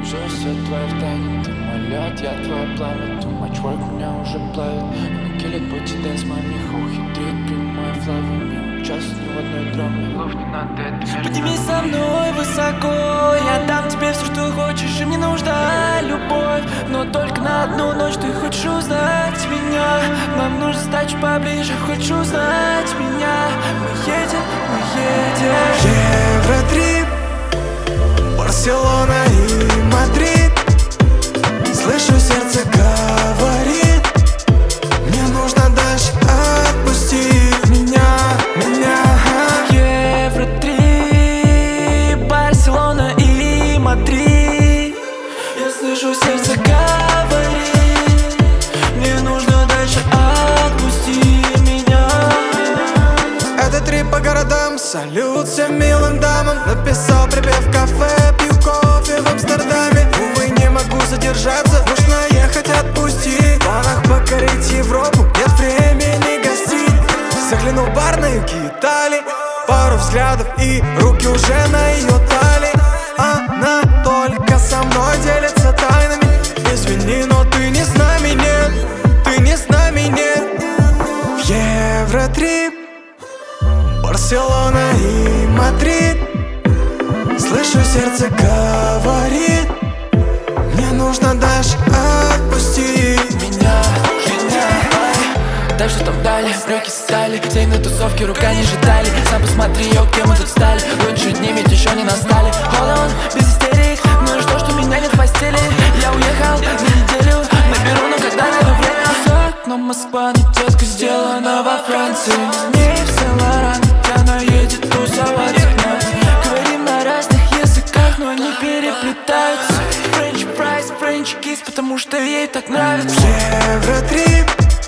Жизнь все твоя в тайне, ты мой лед, я твое пламя. Too much work меня уже плавит. Накилит пути дэнс, мамиха ухитрит прямой флаву. Не участвует ни в одной драме. Лов не надо, это между Подними со мной высоко, я дам тебе все, что хочешь, и мне нужна любовь. Но только на одну ночь. Ты хочешь узнать меня? Нам нужно стать чуть поближе. Хочешь узнать меня? Мы едем. Евротрип, Барселона и Мадрид. Слышу, сердце говорит: мне нужно дальше, отпусти меня. Евротрип, Барселона и Мадрид. Я слышу, сердце говорит: мне нужно дальше, отпусти меня. Это трип по городам, салют всем милым дамам. Написал припев в кафе, пью кофе в Амстердаме. Увы, не могу задержаться, нужно ехать, отпусти. В планах покорить Европу, нет времени гостить. Заглянул в бар на юге Италии, пару взглядов и руки уже на ее талии. Она только со мной делится тайнами. Извини, но ты не с нами, нет. Ты не с нами, нет. В Евротрип, Барселона и Мадрид. Слышу, сердце говорит: мне нужно дальше, отпусти меня. Так что там далее, брюки стали, все на тусовке, рука не ждали. Сам посмотри, кем мы тут стали. Лучшие дни ведь еще не настали. Hold on, без истерик, ну и что меня нет в постели. Я уехал на неделю, наберу, но когда найду время. За окном Москва, но детка сделана во Франции. Не в Сен-Лоран, она едет тусоваться к нам. Говорим на разных языках, но они переплетаются. French fries, French kiss, потому что ей так нравится. Евротрип,